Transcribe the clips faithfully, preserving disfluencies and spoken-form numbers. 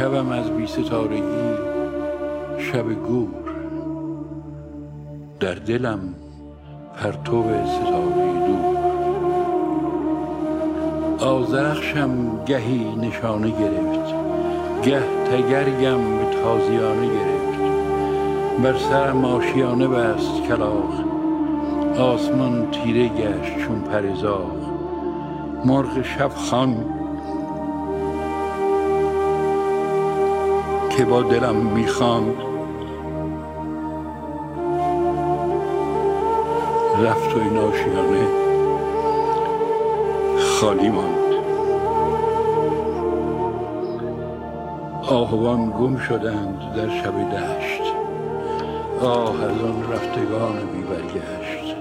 شبم از بی ستارگی شب گور، در دلم پرتو ستاره دور. آذرخشم گهی نشانه گرفت، گه تگرگم به تازیانه گرفت. بر سرم آشیانه بست کلاغ، آسمان تیره گشت چون پرزاغ. مرغ شب خان که با دلم میخواند، رفت و این آشیانه خالی ماند. آهوان گم شدند در شب دشت، آه از آن رفتگان بی برگشت.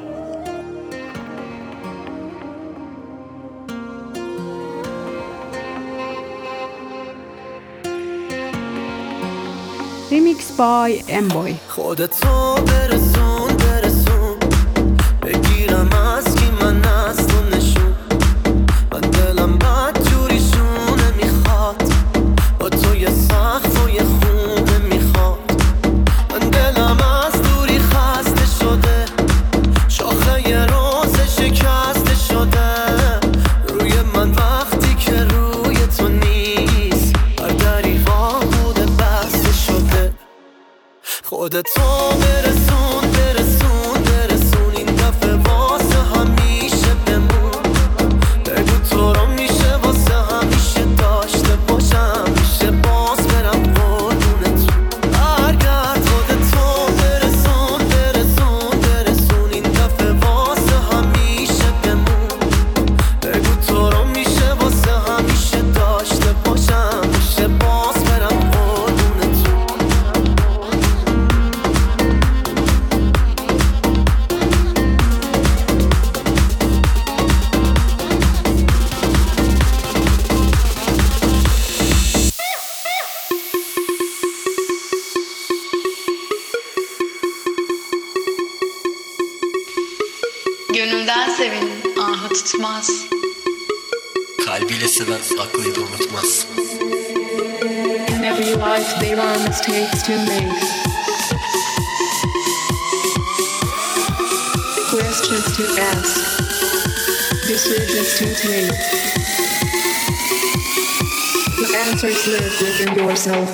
Remix by M-Boy. خودتو برسون برسون، بگیرم از کی من از تو نشون. من دلم بد جوریشونه میخواد، با تو یه سقف و یه خونه میخواد. من دلم از دوری خسته شده، شاخه یه روز شکسته شده. روی من وقتی که روی تو نیست، هر دریغا بوده بسته شده. خودتو برسون برسون برسون، این دفعه واسه همیشه بمون. بگو تو رو میشه واسه همیشه داشته باشم، میشه باز برم قربونت. برگرد خودتو برسون برسون برسون، این دفعه واسه همیشه بمون. بگو تو رو میشه واسه همیشه داشته باشم، میشه باز برم قربونت. Gönülden sevin, ahı tutmaz. Kalbiyle seven aklıyla unutmaz. In every life there are mistakes to make, questions to ask, decisions to take. The answers live within yourself.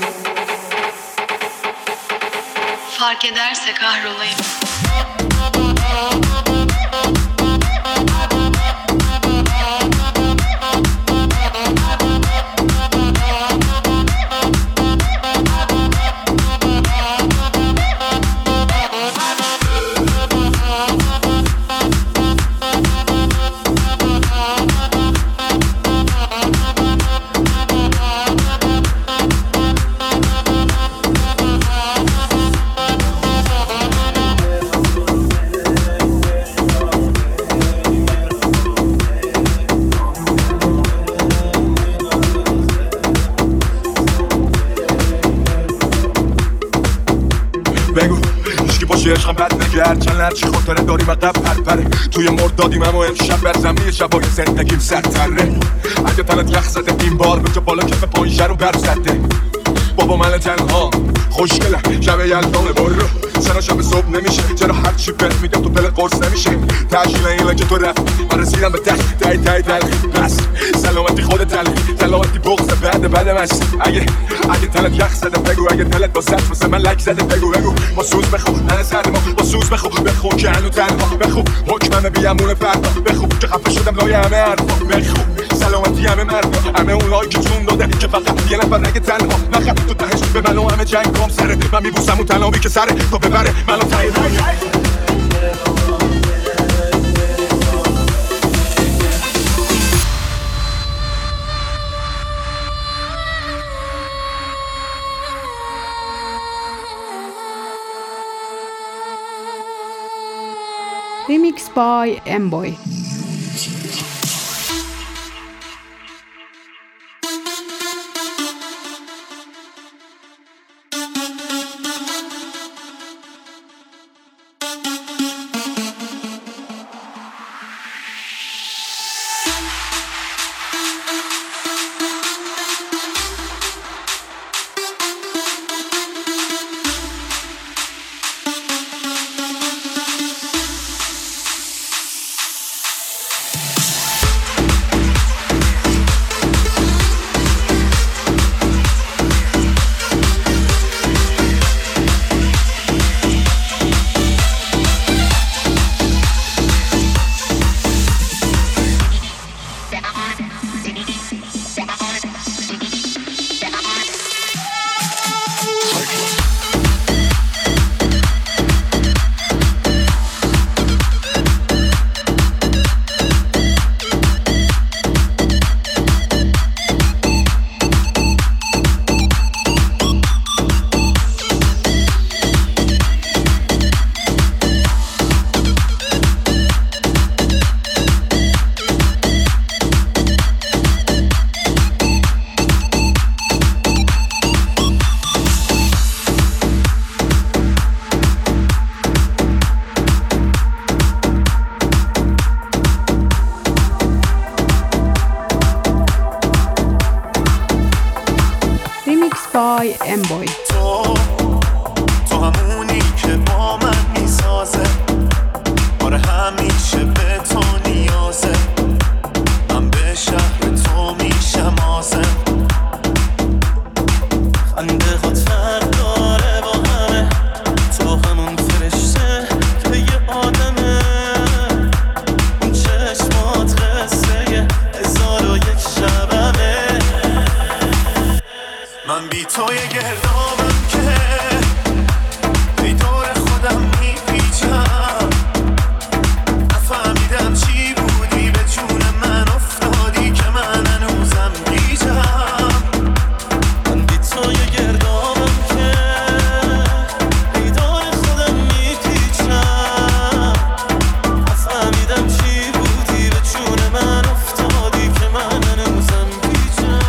Fark ederse kahrolayım. بگو هیچکی باشه عشقم بد نگرد، چند لرچی خاطره داریم عقب پرپره. توی مرد دادیم اما امشب بر زمین شبای زندگیم سرتره. اگه تنت یخ زده این بار به جا بالا کف پایینشه رو بر زده. بابا من تنها خوشگلم شب یلدانه برو، چرا شب صبح نمیشه؟ چرا هرچی بهت میگم تو دلت قرص نمیشه؟ تشکیل اینه که تو رفت من رسیدم به ته تای تای تلخی. بس سلامتی خودت تلخی، سلامتی بغض بعد بعد مست. اگه اگه تلت یخ زده بگو، اگه تلت با سطح واسه من لک زده بگو بگو. با سوز بخو من سر ما با سوز بخو بخو که هنو تنها بخو حکمم بیامون فردا بخو که خفه شدم لای همه حرفا بخو. سلامتی همه مردا، همه اونایی که چون داده که فقط یه نفر نگه تنها نخ تو تهش به من و همه جنگ کام سره. من میبوسم اون تنابی که سره تو ببره منو تایی رنگ. Remix by M-Boy. امبوی. تو تو همونی که با من میسازه، آره همیشه به تو نیازه، من به شهر تو میشم آزم، خنده خود فرق داره با همه، تو همون فرشته که یه آدمه، اون چشمات قصه هزار و یک شبمه، من بی تو یه گردابم که ای دور خودم میپیچم، نفهمیدم چی بودی به جون من افتادی که من هنوزم گیجم، من بی تو یه گردابم که ای دور خودم میپیچم، نفهمیدم چی بودی به جون من افتادی که من هنوزم گیجم.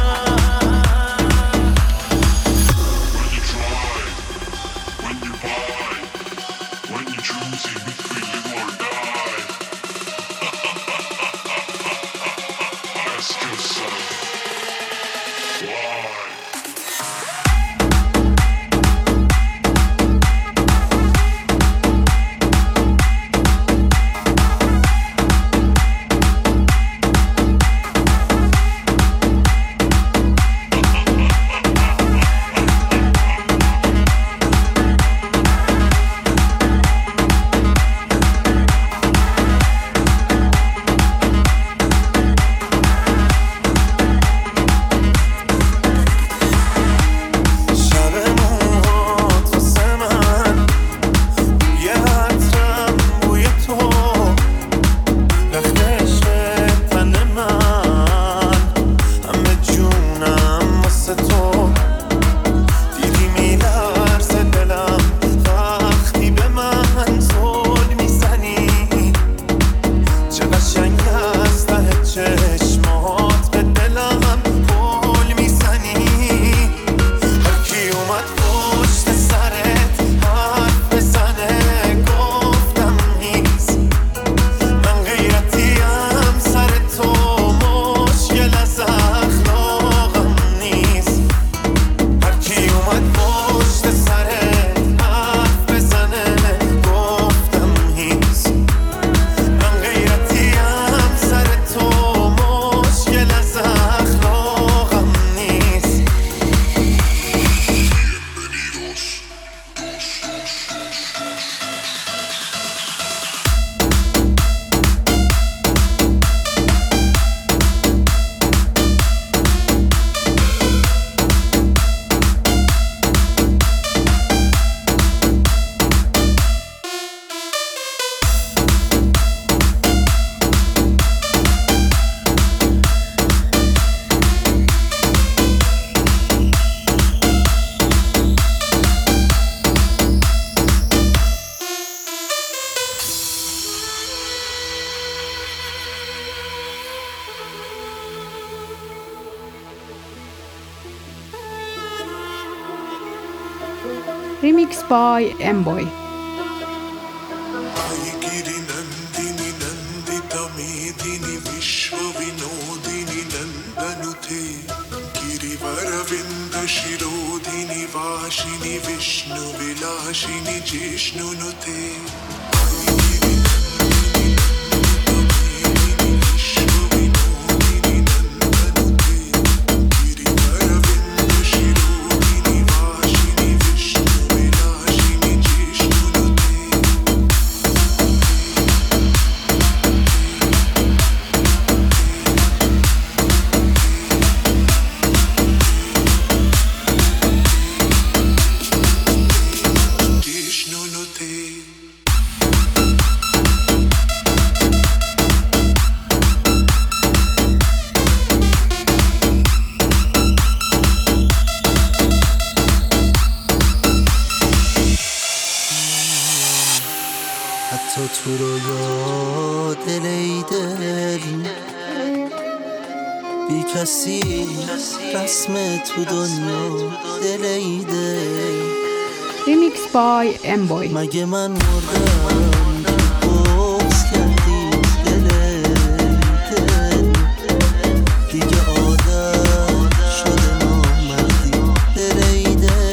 Remix by Emboy. حتی تو رو یا دل ای دل بی کسی رسم تو دنیا دل ای دل. Remix by Emboy. مگه من مردم بغض کردی دل دل دیگه عادت شده نامردی دل ای دل.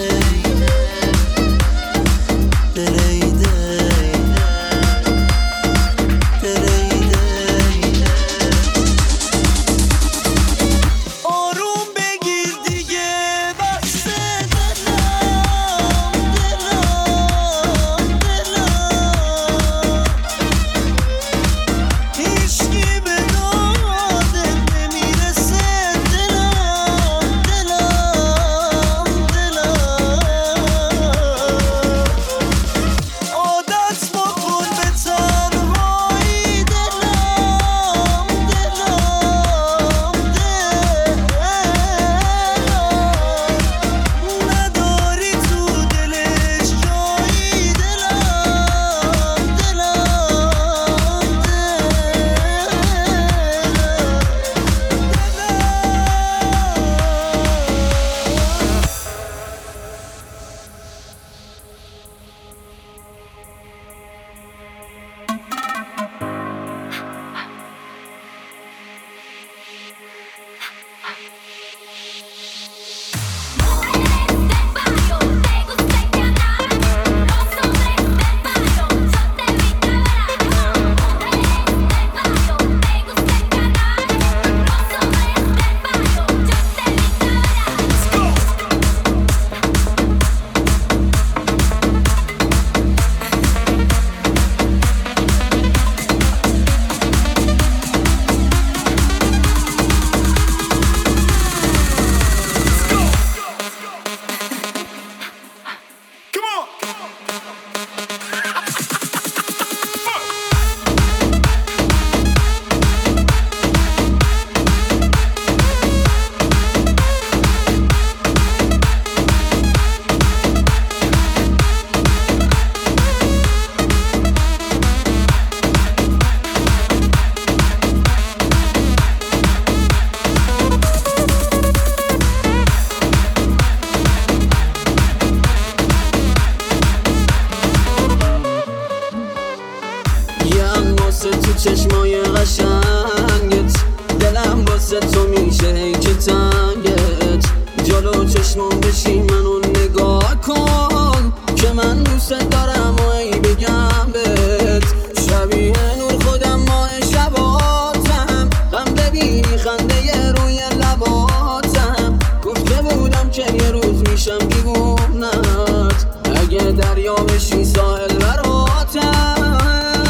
واسه تو میشه ای که تنگت جلو چشمون بشی منو نگاه کن که من دوست دارم و ای بگم بهت شبیه نور خودم ماه شباتم غم ببینی خنده روی لباتم گفته بودم که یه روز میشم دیوونت اگه دریا بشی ساحل براتم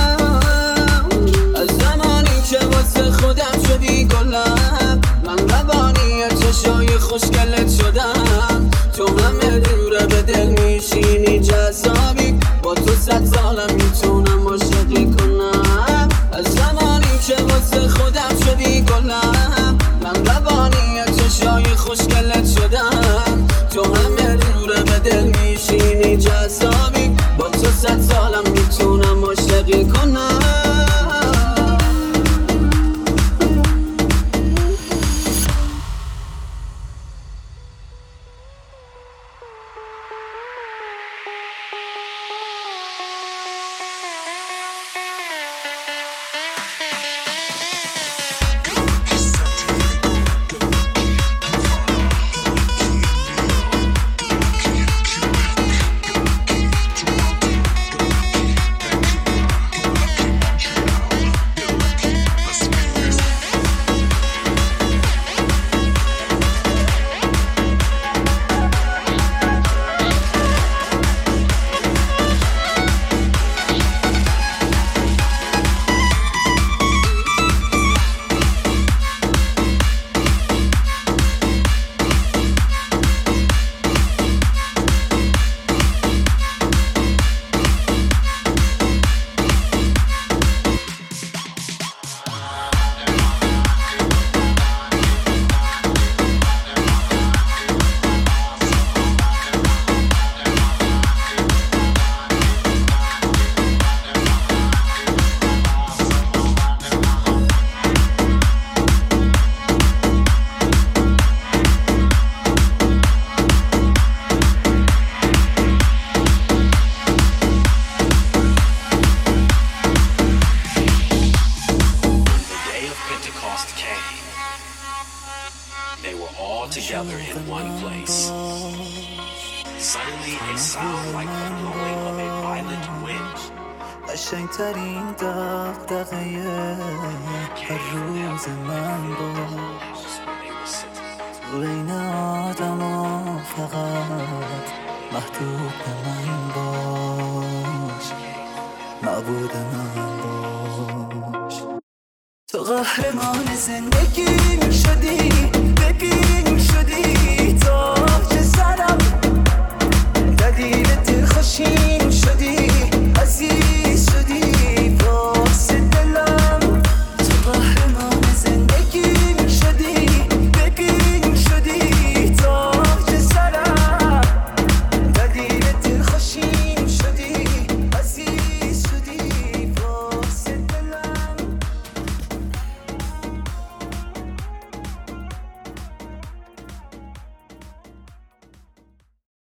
از زمانی که واسه خودم شدی گلم من روانی چشای خوشگلت شدم تو همه دوره به دل میشینی جذابی با تو صد سالم میتونم عاشقی کنم از زمانی که واسه خودم شدی گلم من روانی چشای خوشگلت شدم تو همه دوره به دل میشینی جذابی با تو صد سالم میتونم عاشقی کنم together in one place. Suddenly a sound like the blowing of a violent wind. قشنگترین دغدغه هر روز من باش بین آدما فقط محدود به من باش معبود من باش تو قهرمان زندگی می شدی